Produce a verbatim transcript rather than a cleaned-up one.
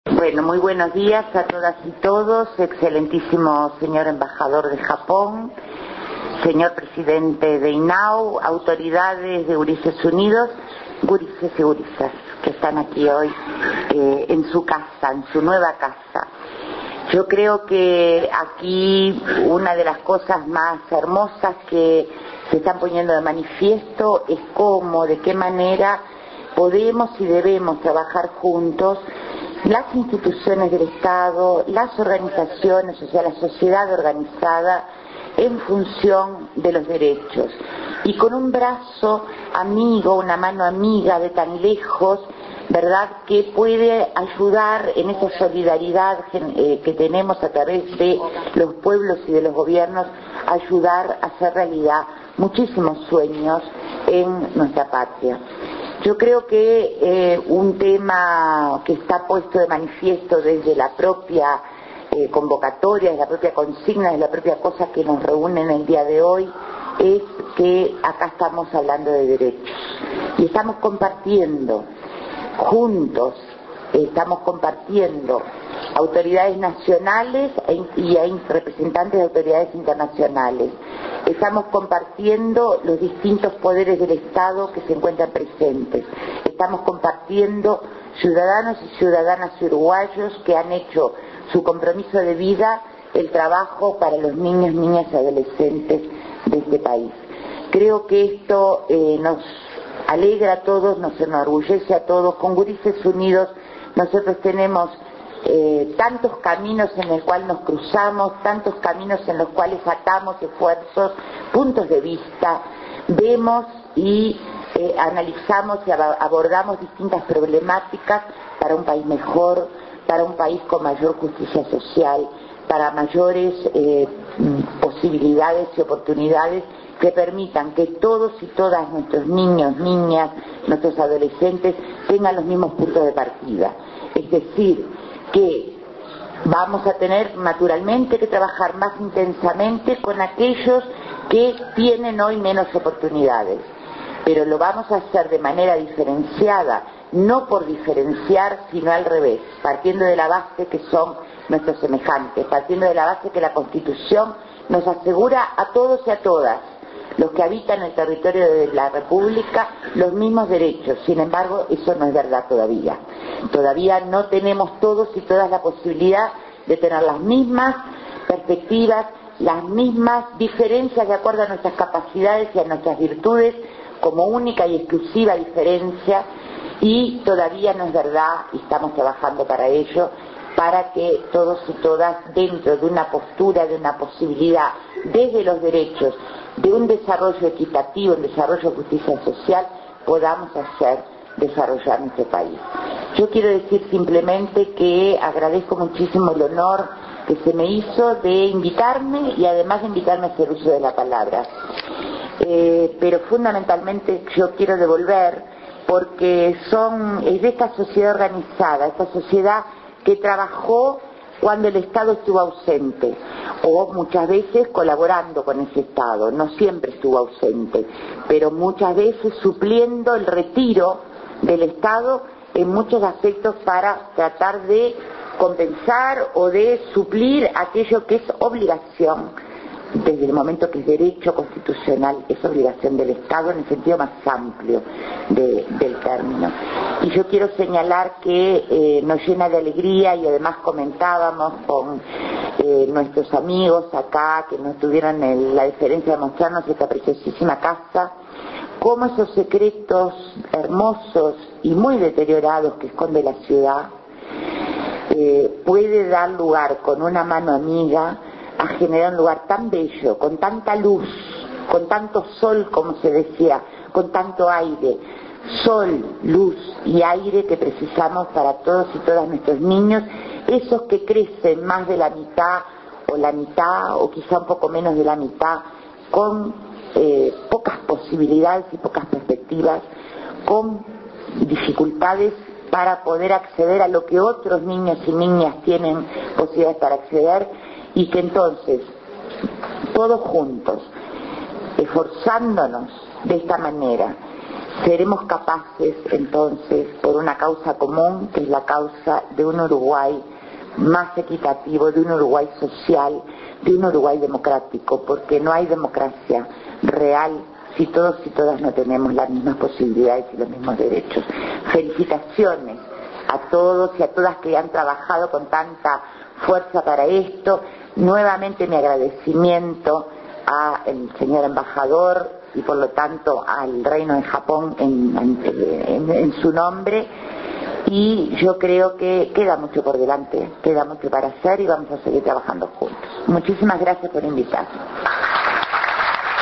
Bueno, muy buenos días a todas y todos, excelentísimo señor embajador de Japón, señor presidente de I N A U, autoridades de Ulises Unidos, gurises y gurisas que están aquí hoy eh, en su casa, en su nueva casa. Yo creo que aquí una de las cosas más hermosas que se están poniendo de manifiesto es cómo, de qué manera podemos y debemos trabajar juntos las instituciones del Estado, las organizaciones, o sea, la sociedad organizada en función de los derechos. Y con un brazo amigo, una mano amiga de tan lejos, ¿verdad?, que puede ayudar en esa solidaridad eh, que tenemos a través de los pueblos y de los gobiernos, ayudar a hacer realidad muchísimos sueños en nuestra patria. Yo creo que eh, un tema que está puesto de manifiesto desde la propia eh, convocatoria, desde la propia consigna, desde la propia cosa que nos reúne en el día de hoy, es que acá estamos hablando de derechos y estamos compartiendo juntos, estamos compartiendo autoridades nacionales y hay representantes de autoridades internacionales. Estamos compartiendo los distintos poderes del Estado que se encuentran presentes. Estamos compartiendo ciudadanos y ciudadanas uruguayos que han hecho su compromiso de vida el trabajo para los niños, niñas y adolescentes de este país. Creo que esto eh, nos alegra a todos, nos enorgullece a todos. Con Gurises Unidos nosotros tenemos Eh, tantos caminos en los cuales nos cruzamos, tantos caminos en los cuales atamos esfuerzos, puntos de vista, vemos y eh, analizamos y abordamos distintas problemáticas para un país mejor, para un país con mayor justicia social, para mayores eh, posibilidades y oportunidades que permitan que todos y todas nuestros niños, niñas, nuestros adolescentes tengan los mismos puntos de partida. Es decir, que vamos a tener naturalmente que trabajar más intensamente con aquellos que tienen hoy menos oportunidades, pero lo vamos a hacer de manera diferenciada, no por diferenciar, sino al revés, partiendo de la base que son nuestros semejantes, partiendo de la base que la Constitución nos asegura a todos y a todas los que habitan el territorio de la República los mismos derechos. Sin embargo, eso no es verdad todavía. Todavía no tenemos todos y todas la posibilidad de tener las mismas perspectivas, las mismas diferencias de acuerdo a nuestras capacidades y a nuestras virtudes como única y exclusiva diferencia, y todavía no es verdad, y estamos trabajando para ello, para que todos y todas, dentro de una postura, de una posibilidad, desde los derechos, de un desarrollo equitativo, un desarrollo de justicia social, podamos hacer desarrollar nuestro país. Yo quiero decir simplemente que agradezco muchísimo el honor que se me hizo de invitarme y además de invitarme a hacer uso de la palabra. Eh, pero fundamentalmente yo quiero devolver porque son, es de esta sociedad organizada, esta sociedad que trabajó cuando el Estado estuvo ausente, o muchas veces colaborando con ese Estado, no siempre estuvo ausente, pero muchas veces supliendo el retiro del Estado en muchos aspectos para tratar de compensar o de suplir aquello que es obligación, desde el momento que es derecho constitucional, es obligación del Estado en el sentido más amplio de, del término. Y yo quiero señalar que eh, nos llena de alegría, y además comentábamos con eh, nuestros amigos acá que nos tuvieron el, la deferencia de mostrarnos esta preciosísima casa, cómo esos secretos hermosos y muy deteriorados que esconde la ciudad eh, puede dar lugar con una mano amiga a generar un lugar tan bello, con tanta luz, con tanto sol, como se decía, con tanto aire, sol, luz y aire que precisamos para todos y todas nuestros niños, esos que crecen más de la mitad o la mitad o quizá un poco menos de la mitad, con eh, pocas posibilidades y pocas perspectivas, con dificultades para poder acceder a lo que otros niños y niñas tienen posibilidades para acceder, y que entonces todos juntos, esforzándonos de esta manera, seremos capaces entonces, por una causa común, que es la causa de un Uruguay más equitativo, de un Uruguay social, de un Uruguay democrático, porque no hay democracia real si todos y todas no tenemos las mismas posibilidades y los mismos derechos. Felicitaciones a todos y a todas que han trabajado con tanta fuerza para esto. Nuevamente mi agradecimiento al señor embajador y por lo tanto al Reino de Japón en, en, en su nombre, y yo creo que queda mucho por delante, queda mucho para hacer y vamos a seguir trabajando juntos. Muchísimas gracias por invitarme.